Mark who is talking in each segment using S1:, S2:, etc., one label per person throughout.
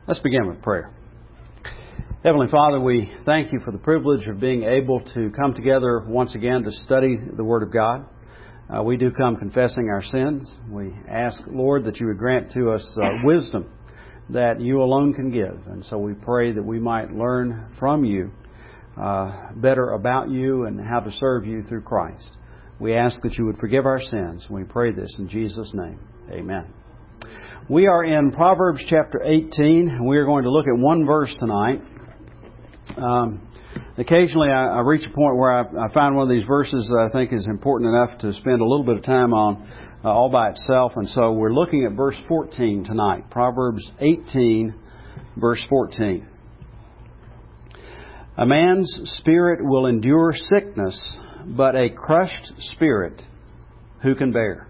S1: Let's begin with prayer. Heavenly Father, we thank You for the privilege of being able to come together once again to study the Word of God. We do come confessing our sins. We ask, Lord, that You would grant to us wisdom that You alone can give. And so we pray that we might learn from You better about You and how to serve You through Christ. We ask that You would forgive our sins. We pray this in Jesus' name. Amen. We are in Proverbs chapter 18. We are going to look at one verse tonight. Occasionally I reach a point where I find one of these verses that I think is important enough to spend a little bit of time on all by itself. And so we're looking at verse 14 tonight. Proverbs 18, verse 14. A man's spirit will endure sickness, but a crushed spirit who can bear?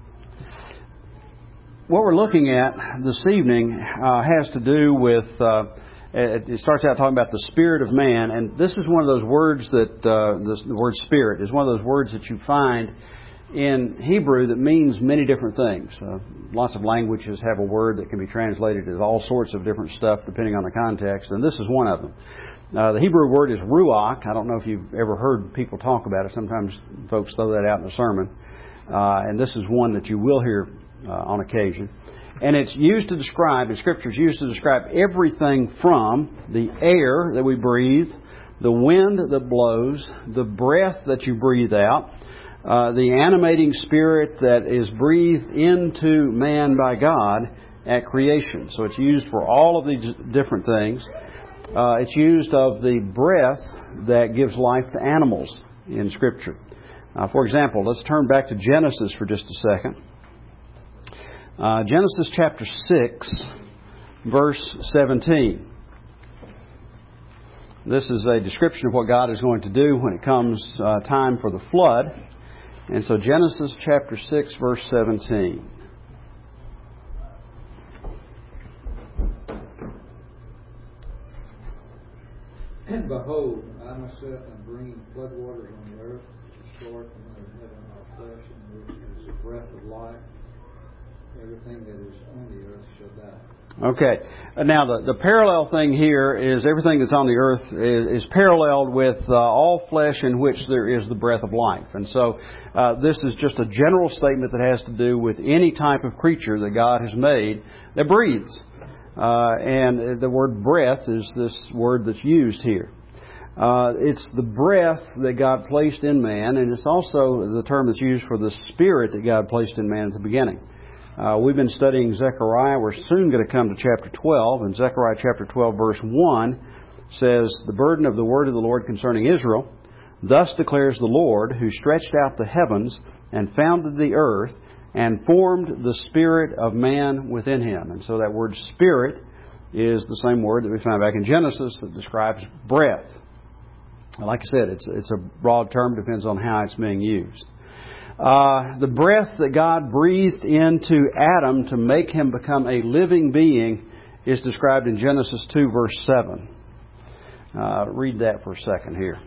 S1: What we're looking at this evening has to do with, it starts out talking about the spirit of man, and this is one of those words that, the word spirit is one of those words that you find in Hebrew that means many different things. Lots of languages have a word that can be translated as all sorts of different stuff depending on the context, and this is one of them. The Hebrew word is ruach. I don't know if you've ever heard people talk about it. Sometimes folks throw that out in a sermon, and this is one that you will hear on occasion. And it's used to describe, in Scripture, it's used to describe everything from the air that we breathe, the wind that blows, the breath that you breathe out, the animating spirit that is breathed into man by God at creation. So it's used for all of these different things. It's used of the breath that gives life to animals in Scripture. For example, let's turn back to Genesis for just a second. Genesis chapter 6, verse 17. This is a description of what God is going to do when it comes time for the flood. And so Genesis chapter 6, verse 17.
S2: And behold, I myself am bringing floodwaters on the earth to destroy from under heaven our flesh, in which is the breath of life. Everything that is on the earth shall die.
S1: Okay. Now, the parallel thing here is everything that's on the earth is paralleled with all flesh in which there is the breath of life. And so this is just a general statement that has to do with any type of creature that God has made that breathes. And the word breath is this word that's used here. It's the breath that God placed in man, and it's also the term that's used for the spirit that God placed in man at the beginning. We've been studying Zechariah. We're soon going to come to chapter 12. And Zechariah chapter 12 verse 1 says, "The burden of the word of the Lord concerning Israel, thus declares the Lord, who stretched out the heavens and founded the earth and formed the spirit of man within him." And so that word spirit is the same word that we find back in Genesis that describes breath. Like I said, it's a broad term, depends on how it's being used. The breath that God breathed into Adam to make him become a living being is described in Genesis 2 verse 7. Read that for a second here.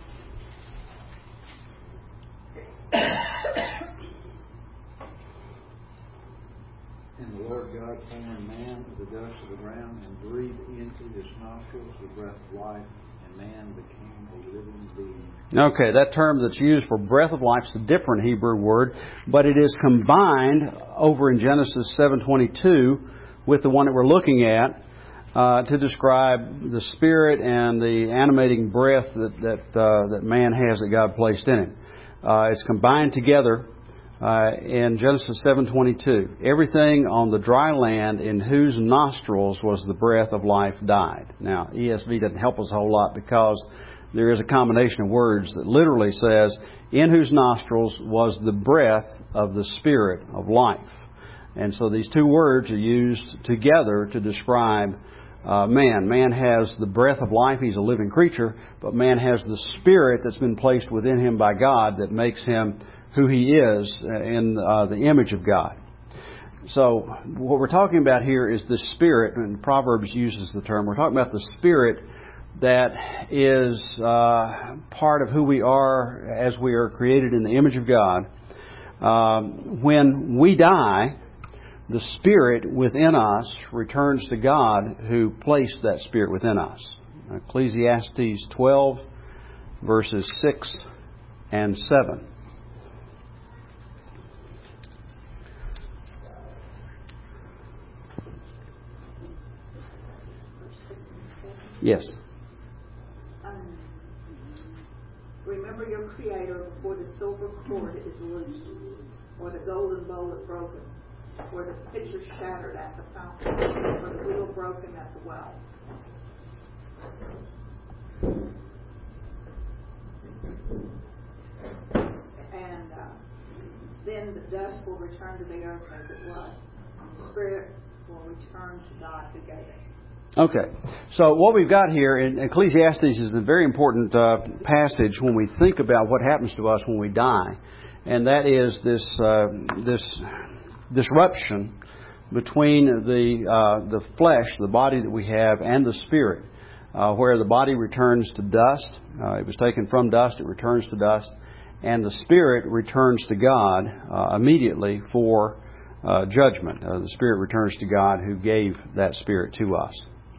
S2: And the Lord God formed man of the dust of the ground and breathed into his nostrils the breath of life, and man became a living being.
S1: Okay, that term that's used for breath of life is a different Hebrew word, but it is combined over in Genesis 7:22 with the one that we're looking at to describe the spirit and the animating breath that man has that God placed in him. It's combined together in Genesis 7:22. Everything on the dry land in whose nostrils was the breath of life died. Now, ESV doesn't help us a whole lot because there is a combination of words that literally says, in whose nostrils was the breath of the spirit of life. And so these two words are used together to describe man. Man has the breath of life. He's a living creature. But man has the spirit that's been placed within him by God that makes him who he is in the image of God. So what we're talking about here is the spirit, and Proverbs uses the term. We're talking about the spirit that is part of who we are as we are created in the image of God. When we die, the Spirit within us returns to God who placed that Spirit within us. Ecclesiastes 12, verses 6 and 7. Yes.
S3: Remember your Creator before the silver cord is loosed, or the golden bowl is broken, or the pitcher shattered at the fountain, or the wheel broken at the well. And then the dust will return to the earth as it was, and the Spirit will return to God who gave it.
S1: Okay, so what we've got here in Ecclesiastes is a very important passage when we think about what happens to us when we die, and that is this disruption between the flesh, the body that we have, and the spirit, where the body returns to dust. It was taken from dust; it returns to dust, and the spirit returns to God immediately for judgment. The spirit returns to God who gave that spirit to us.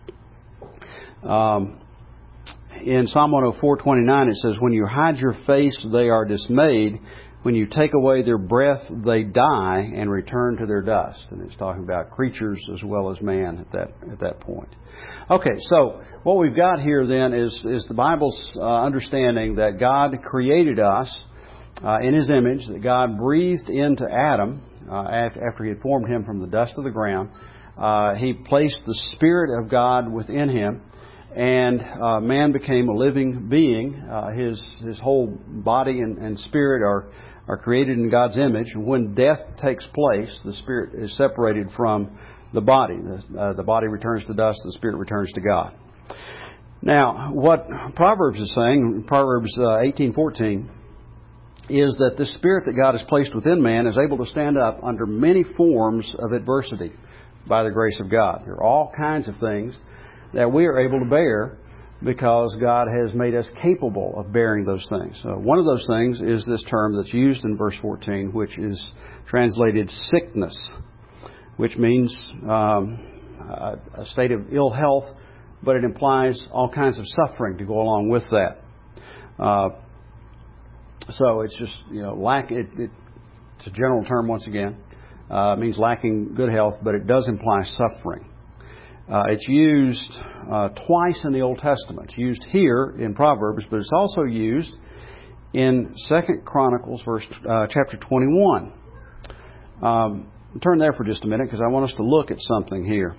S1: In Psalm 104:29 it says, "When you hide your face, they are dismayed. When you take away their breath, they die and return to their dust." And it's talking about creatures as well as man at that point. Okay, so what we've got here then is the Bible's understanding that God created us in His image, that God breathed into Adam after He had formed him from the dust of the ground. He placed the Spirit of God within him, and man became a living being. His whole body and spirit are created in God's image. And when death takes place, the spirit is separated from the body. The body returns to dust, the spirit returns to God. Now, what Proverbs is saying, Proverbs 18:14, is that the spirit that God has placed within man is able to stand up under many forms of adversity by the grace of God. There are all kinds of things that we are able to bear because God has made us capable of bearing those things. One of those things is this term that's used in verse 14, which is translated sickness, which means a state of ill health, but it implies all kinds of suffering to go along with that. So it's just, it's a general term once again. It means lacking good health, but it does imply suffering. It's used twice in the Old Testament. It's used here in Proverbs, but it's also used in 2 Chronicles, chapter 21. Turn there for just a minute because I want us to look at something here.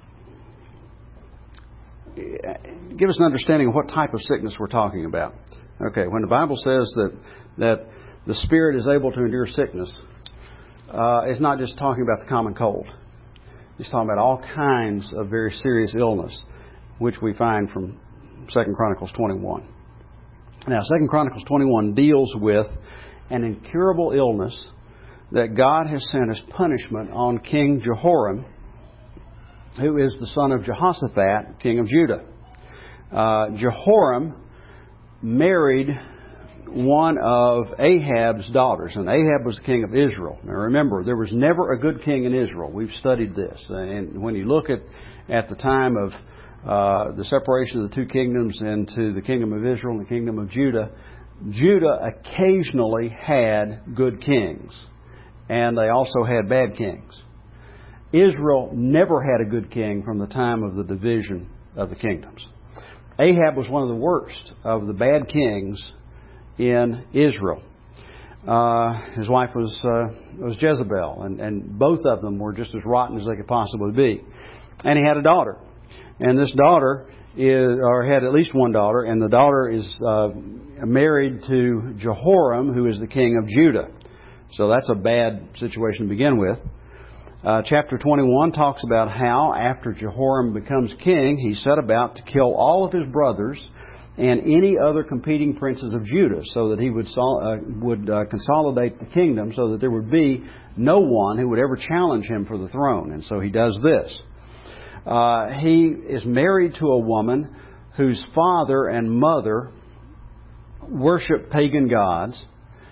S1: Give us an understanding of what type of sickness we're talking about. Okay, when the Bible says that the Spirit is able to endure sickness, it's not just talking about the common cold. It's talking about all kinds of very serious illness, which we find from 2 Chronicles 21. Now, 2 Chronicles 21 deals with an incurable illness that God has sent as punishment on King Jehoram, who is the son of Jehoshaphat, king of Judah. Jehoram married one of Ahab's daughters, and Ahab was the king of Israel. Now remember, there was never a good king in Israel. We've studied this, and when you look at the time of the separation of the two kingdoms into the kingdom of Israel and the kingdom of Judah, Judah occasionally had good kings, and they also had bad kings. Israel never had a good king from the time of the division of the kingdoms. Ahab was one of the worst of the bad kings in Israel. His wife was Jezebel, and both of them were just as rotten as they could possibly be. And he had a daughter, and this daughter had at least one daughter, and the daughter is married to Jehoram, who is the king of Judah. So that's a bad situation to begin with. Chapter 21 talks about how after Jehoram becomes king, he set about to kill all of his brothers and any other competing princes of Judah, so that he would consolidate the kingdom, so that there would be no one who would ever challenge him for the throne. And so he does this. He is married to a woman whose father and mother worship pagan gods.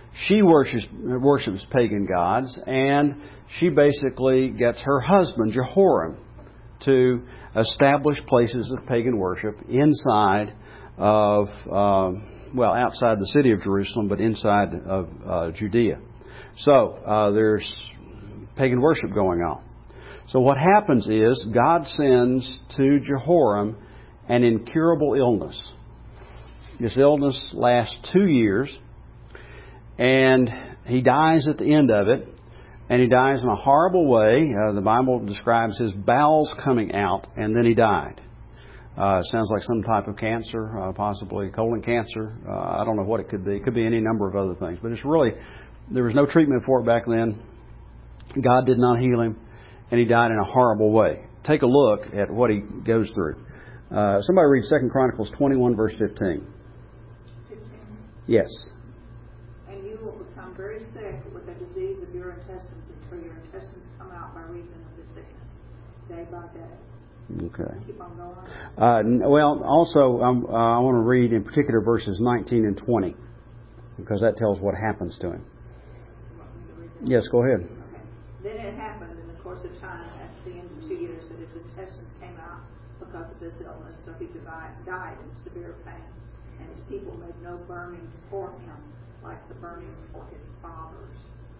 S1: she worships pagan gods, and she basically gets her husband, Jehoram, to establish places of pagan worship inside of, outside the city of Jerusalem, but inside of Judea. So there's pagan worship going on. So what happens is God sends to Jehoram an incurable illness. This illness lasts 2 years, and he dies at the end of it, and he dies in a horrible way. The Bible describes his bowels coming out, and then he died. Sounds like some type of cancer, possibly colon cancer. I don't know what it could be. It could be any number of other things. But it's really, there was no treatment for it back then. God did not heal him, and he died in a horrible way. Take a look at what he goes through. Somebody read 2 Chronicles 21, verse 15.
S3: 15.
S1: Yes.
S3: And you will become very sick with a disease of your intestines until your intestines come out by reason of the sickness, day by day.
S1: Okay.
S3: Keep on going.
S1: Also, I want to read in particular verses 19 and 20, because that tells what happens to him.
S3: You want me to read that?
S1: Yes, go ahead.
S3: Okay. Then it happened in the course of time, at the end of 2 years, that his intestines came out because of this illness, so he died in severe pain. And his people made no burning for him like the burning for his fathers.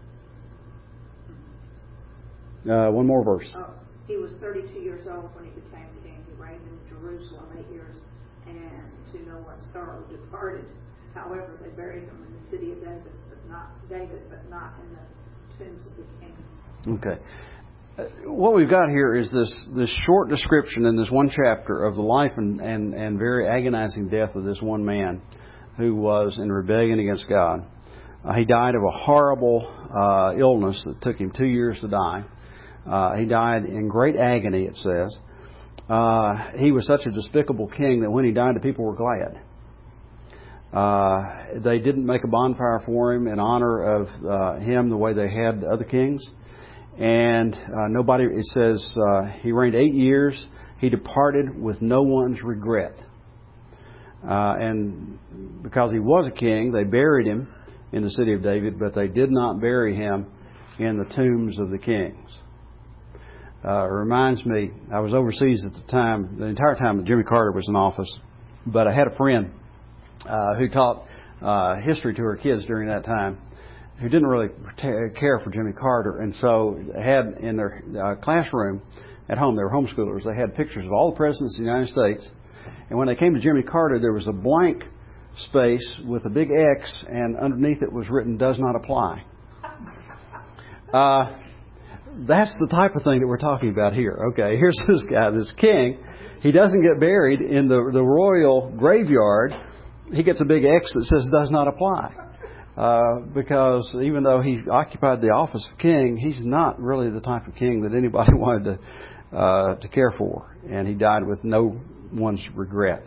S1: One more verse.
S3: He was 32 years old when he became king. He reigned in Jerusalem 8 years, and to no one's sorrow departed. However, they buried him in the city of David, but not in the tombs of the kings.
S1: Okay. What we've got here is this short description in this one chapter of the life and very agonizing death of this one man who was in rebellion against God. He died of a horrible illness that took him 2 years to die. He died in great agony, it says. He was such a despicable king that when he died, the people were glad. They didn't make a bonfire for him in honor of him the way they had other kings. And nobody, it says, he reigned 8 years. He departed with no one's regret. And because he was a king, they buried him in the city of David, but they did not bury him in the tombs of the kings. It reminds me, I was overseas at the time, the entire time that Jimmy Carter was in office, but I had a friend who taught history to her kids during that time, who didn't really care for Jimmy Carter, and so had in their classroom at home, they were homeschoolers, they had pictures of all the presidents of the United States, and when they came to Jimmy Carter, there was a blank space with a big X, and underneath it was written, "Does not apply." That's the type of thing that we're talking about here. Okay, here's this guy, this king. He doesn't get buried in the royal graveyard. He gets a big X that says "Does not apply." Because even though he occupied the office of king, he's not really the type of king that anybody wanted to care for. And he died with no one's regret.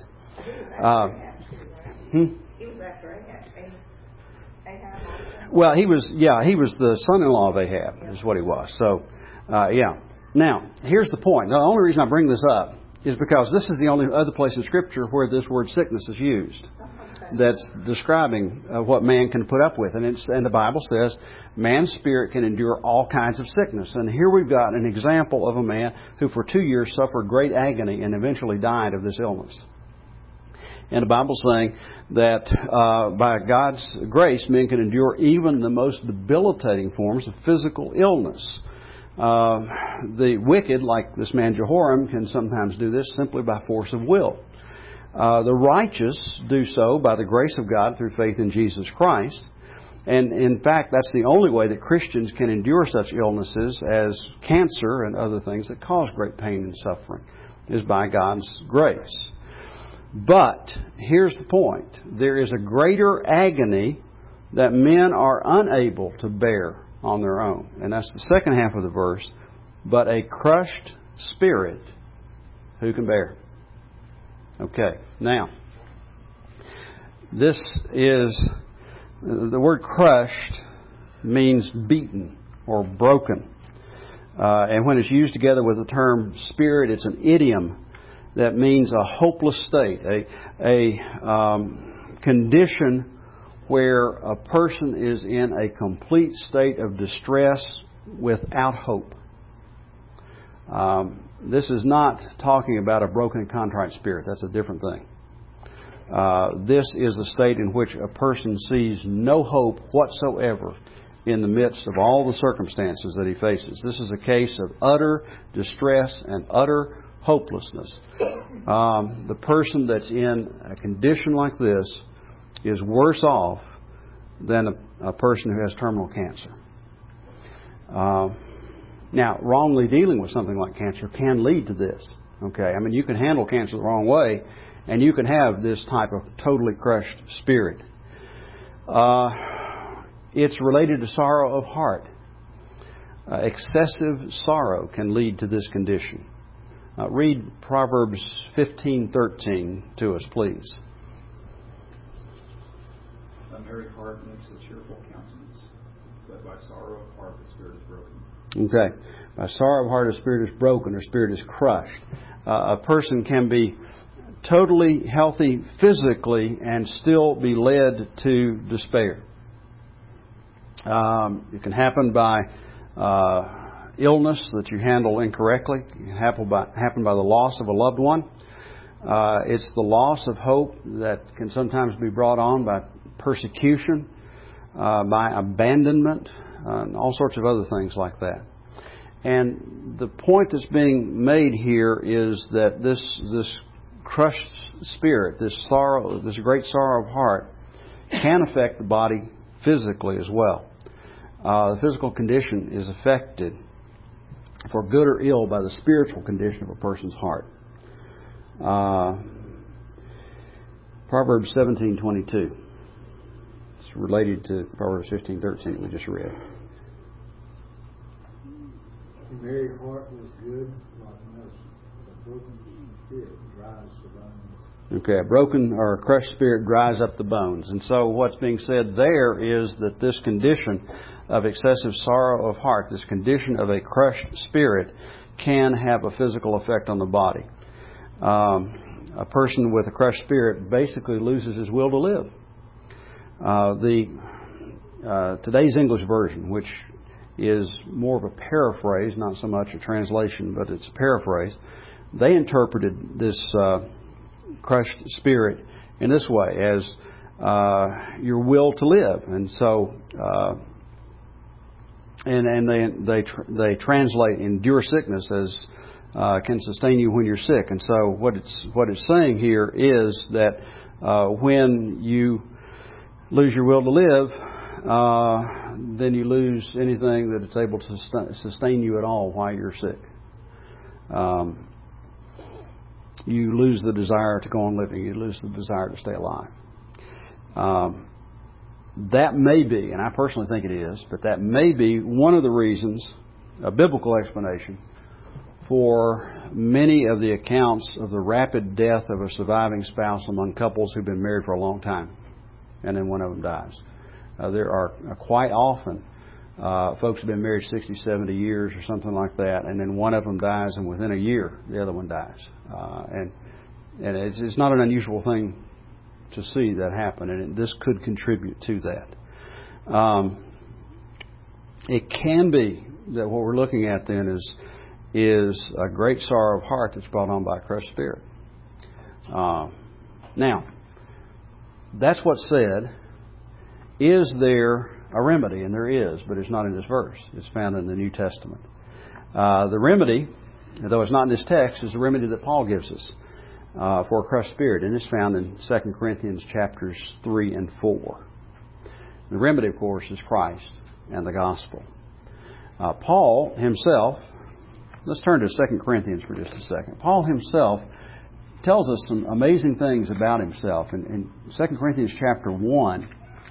S3: He was after Ahab.
S1: Well, he was the son-in-law of Ahab, is what he was. So, Now, here's the point. The only reason I bring this up is because this is the only other place in Scripture where this word sickness is used. That's describing what man can put up with. And the Bible says man's spirit can endure all kinds of sickness. And here we've got an example of a man who for 2 years suffered great agony and eventually died of this illness. And the Bible's saying that by God's grace, men can endure even the most debilitating forms of physical illness. The wicked, like this man Jehoram, can sometimes do this simply by force of will. The righteous do so by the grace of God through faith in Jesus Christ. And in fact, that's the only way that Christians can endure such illnesses as cancer and other things that cause great pain and suffering, is by God's grace. But here's the point. There is a greater agony that men are unable to bear on their own. And that's the second half of the verse. But a crushed spirit, who can bear? Okay, now, this is, the word crushed means beaten or broken. And when it's used together with the term spirit, it's an idiom that means a hopeless state, a condition where a person is in a complete state of distress without hope. This is not talking about a broken and contrite spirit. That's a different thing. This is a state in which a person sees no hope whatsoever in the midst of all the circumstances that he faces. This is a case of utter distress and utter hopelessness. The person that's in a condition like this is worse off than a person who has terminal cancer. Now, wrongly dealing with something like cancer can lead to this. Okay, I mean, you can handle cancer the wrong way, and you can have this type of totally crushed spirit. It's related to sorrow of heart. Excessive sorrow can lead to this condition. Read Proverbs 15:13 to us, please.
S4: A merry heart makes a cheerful countenance, but by sorrow of heart the spirit is broken.
S1: Okay. By sorrow of heart a spirit is broken, or spirit is crushed. A person can be totally healthy physically and still be led to despair. It can happen by illness that you handle incorrectly. It can happen by the loss of a loved one. It's the loss of hope that can sometimes be brought on by persecution, by abandonment, and all sorts of other things like that. And the point that's being made here is that this crushed spirit, this sorrow, this great sorrow of heart, can affect the body physically as well. The physical condition is affected for good or ill by the spiritual condition of a person's heart. Proverbs 17:22. It's related to Proverbs 15:13 that we just read.
S2: A merry heart was good like medicine, but a broken spirit dries the bones.
S1: Okay, a broken or a crushed spirit dries up the bones. And so what's being said there is that this condition of excessive sorrow of heart, this condition of a crushed spirit, can have a physical effect on the body. A person with a crushed spirit basically loses his will to live. Today's English version, which is more of a paraphrase, not so much a translation, but it's a paraphrase, they interpreted this crushed spirit in this way, as your will to live. And so and they translate endure sickness as can sustain you when you're sick. And so what it's saying here is that when you lose your will to live, then you lose anything that it's able to sustain you at all while you're sick. You lose the desire to go on living. You lose the desire to stay alive. That may be, and I personally think it is, but that may be one of the reasons, a biblical explanation, for many of the accounts of the rapid death of a surviving spouse among couples who've been married for a long time, and then one of them dies. There are quite often folks who've been married 60, 70 years or something like that, and then one of them dies, and within a year, the other one dies. And it's not an unusual thing to see that happen, and this could contribute to that. It can be that what we're looking at then is a great sorrow of heart that's brought on by a crushed spirit. Now, that's what's said. Is there a remedy? And there is, but it's not in this verse. It's found in the New Testament. The remedy, though it's not in this text, is the remedy that Paul gives us for a crushed spirit, and it's found in 2 Corinthians chapters 3 and 4. The remedy, of course, is Christ and the gospel. Paul himself, let's turn to 2 Corinthians for just a second. Paul himself tells us some amazing things about himself. In 2 Corinthians chapter 1,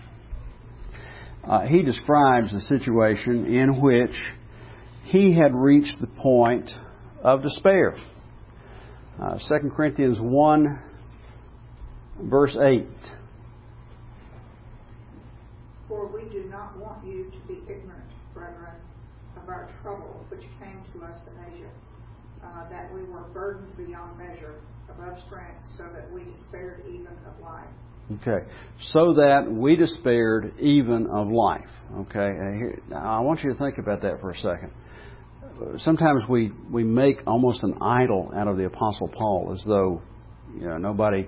S1: he describes a situation in which he had reached the point of despair. 2 Corinthians 1, verse 8.
S3: For we do not want you to be ignorant, brethren, of our trouble which came to us in Asia, that we were burdened beyond measure, above strength, so that we despaired even of life.
S1: Okay. So that we despaired even of life. Okay. Now, I want you to think about that for a second. Sometimes we make almost an idol out of the Apostle Paul, as though nobody.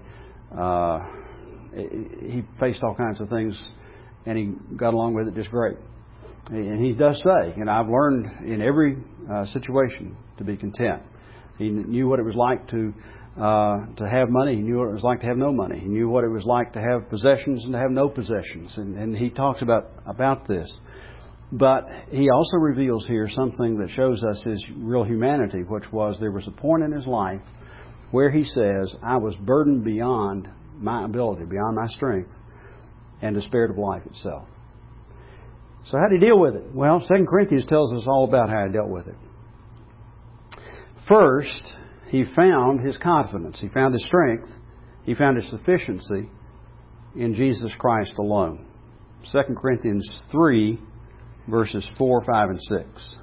S1: He faced all kinds of things, and he got along with it just great. And he does say, I've learned in every situation to be content. He knew what it was like to have money. He knew what it was like to have no money. He knew what it was like to have possessions and to have no possessions. And he talks about this. But he also reveals here something that shows us his real humanity, which was there was a point in his life where he says, I was burdened beyond my ability, beyond my strength, and despaired of life itself. So how did he deal with it? Well, 2 Corinthians tells us all about how he dealt with it. First, he found his confidence. He found his strength. He found his sufficiency in Jesus Christ alone. 2 Corinthians 3, verses 4, 5, and 6.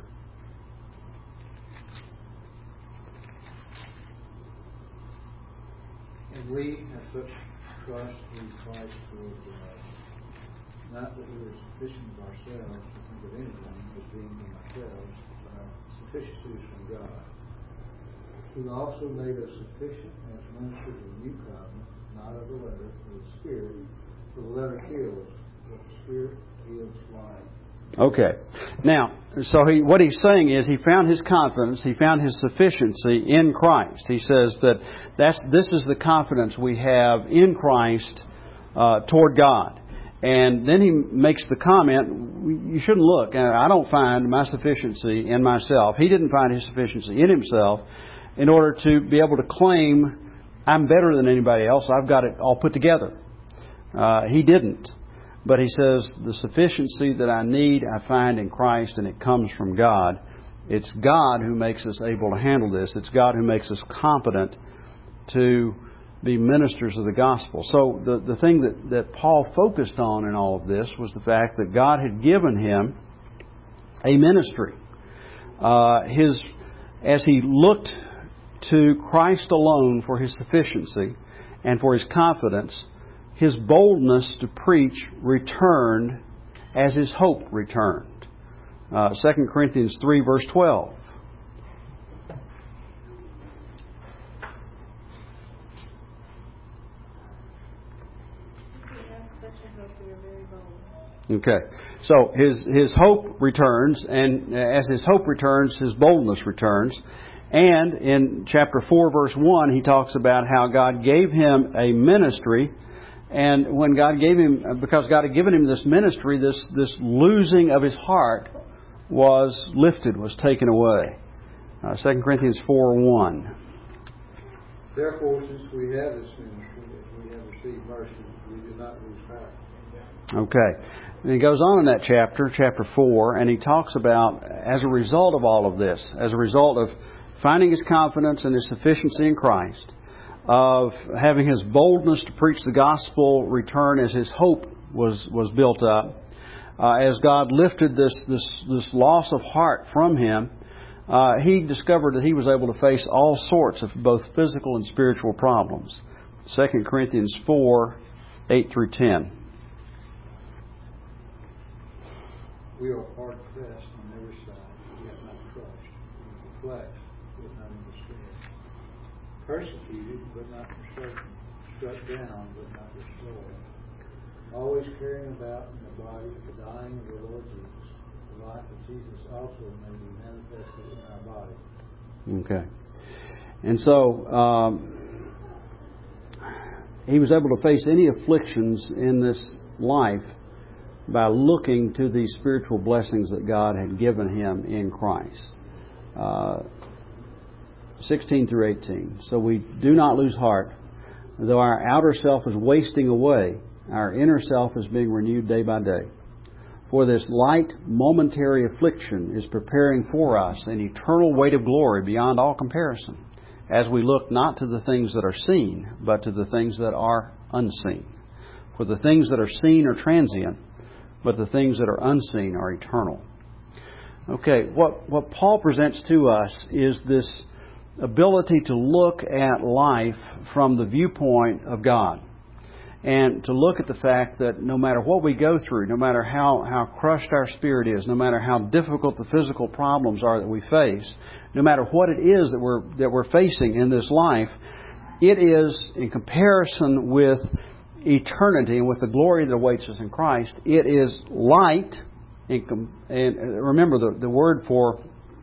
S2: And we have such trust in Christ toward God. Not that we are sufficient of ourselves to think of anything as being in ourselves, but our sufficiency is from God, who also made us sufficient as ministers of the new covenant, not of the letter, but of the Spirit. For the letter kills, but the Spirit gives life.
S1: Okay. Now, so what he's saying is he found his confidence, he found his sufficiency in Christ. He says that this is the confidence we have in Christ toward God. And then he makes the comment, you shouldn't look. I don't find my sufficiency in myself. He didn't find his sufficiency in himself in order to be able to claim, I'm better than anybody else, I've got it all put together. He didn't. But he says, the sufficiency that I need, I find in Christ, and it comes from God. It's God who makes us able to handle this. It's God who makes us competent to be ministers of the gospel. So the thing that Paul focused on in all of this was the fact that God had given him a ministry. As he looked to Christ alone for his sufficiency and for his confidence, his boldness to preach returned as his hope returned. 2 Corinthians 3, verse 12. Okay, so his hope returns, and as his hope returns, his boldness returns. And in chapter 4, verse 1, he talks about how God gave him a ministry. And when God gave him, because God had given him this ministry, this losing of his heart was lifted, was taken away. 2 Corinthians 4:1.
S2: Therefore, since we have this ministry, as we have received mercy, we do not lose heart.
S1: Okay. And he goes on in that chapter 4, and he talks about, as a result of all of this, as a result of finding his confidence and his sufficiency in Christ, of having his boldness to preach the gospel return as his hope was built up, as God lifted this loss of heart from him, he discovered that he was able to face all sorts of both physical and spiritual problems. 2 Corinthians 4, 8 through 10.
S2: We are hard pressed on every side, yet not crushed, perplexed, yet not in despair, persecuted, but not forsaken, struck down, but not destroyed, always carrying about in the body the dying of the Lord Jesus, the life of Jesus also may be manifested in our body.
S1: Okay. And so he was able to face any afflictions in this life by looking to these spiritual blessings that God had given him in Christ. 16 through 18. So we do not lose heart. Though our outer self is wasting away, our inner self is being renewed day by day. For this light, momentary affliction is preparing for us an eternal weight of glory beyond all comparison, as we look not to the things that are seen, but to the things that are unseen. For the things that are seen are transient, but the things that are unseen are eternal. Okay, what Paul presents to us is this ability to look at life from the viewpoint of God. and to look at the fact that no matter what we go through, no matter how crushed our spirit is, no matter how difficult the physical problems are that we face, no matter what it is that we're facing in this life, it is, in comparison with eternity and with the glory that awaits us in Christ, it is light. And remember, the word for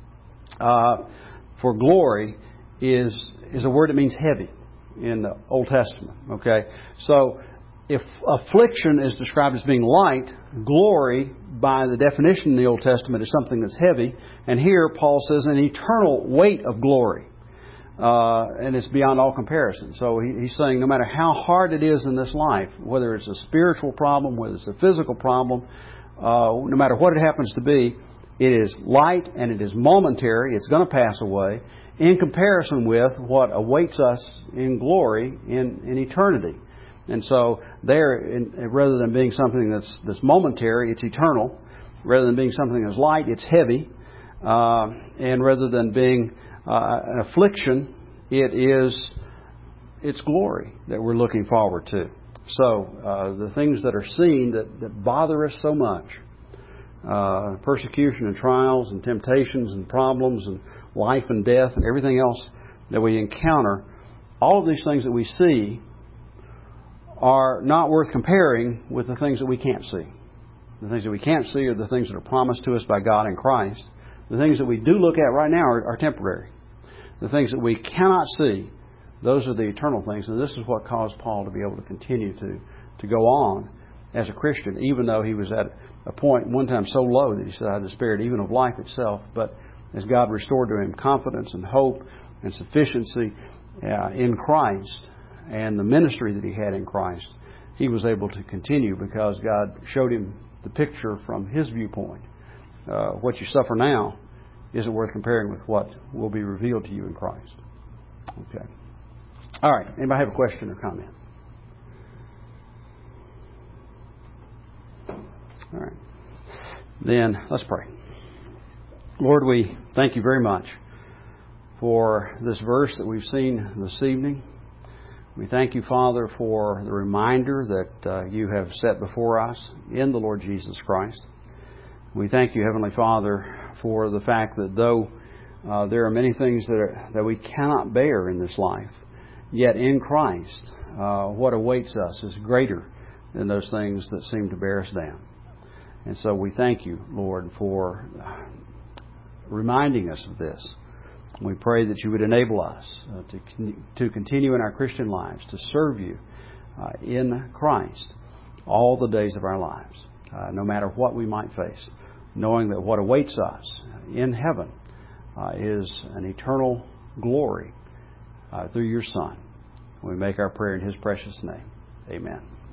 S1: glory is a word that means heavy in the Old Testament. Okay, so if affliction is described as being light, glory, by the definition in the Old Testament, is something that's heavy. And here Paul says an eternal weight of glory. And it's beyond all comparison. So he's saying no matter how hard it is in this life, whether it's a spiritual problem, whether it's a physical problem, no matter what it happens to be, it is light and it is momentary. It's going to pass away in comparison with what awaits us in glory in eternity. And so there, rather than being something that's momentary, it's eternal. Rather than being something that's light, it's heavy. And rather than being an affliction, it's glory that we're looking forward to. So the things that are seen that bother us so much, persecution and trials and temptations and problems and life and death and everything else that we encounter, all of these things that we see are not worth comparing with the things that we can't see. The things that we can't see are the things that are promised to us by God in Christ. The things that we do look at right now are temporary. The things that we cannot see, those are the eternal things. And this is what caused Paul to be able to continue to go on as a Christian, even though he was at a point one time so low that he said, I despaired even of life itself. But as God restored to him confidence and hope and sufficiency in Christ and the ministry that he had in Christ, he was able to continue because God showed him the picture from his viewpoint. What you suffer now isn't worth comparing with what will be revealed to you in Christ. Okay. All right. Anybody have a question or comment? All right. Then let's pray. Lord, we thank you very much for this verse that we've seen this evening. We thank you, Father, for the reminder that you have set before us in the Lord Jesus Christ. We thank you, Heavenly Father, for the fact that though there are many things that we cannot bear in this life, yet in Christ, what awaits us is greater than those things that seem to bear us down. And so we thank you, Lord, for reminding us of this. We pray that you would enable us to continue in our Christian lives, to serve you in Christ all the days of our lives, no matter what we might face, knowing that what awaits us in heaven is an eternal glory through your Son. We make our prayer in his precious name. Amen.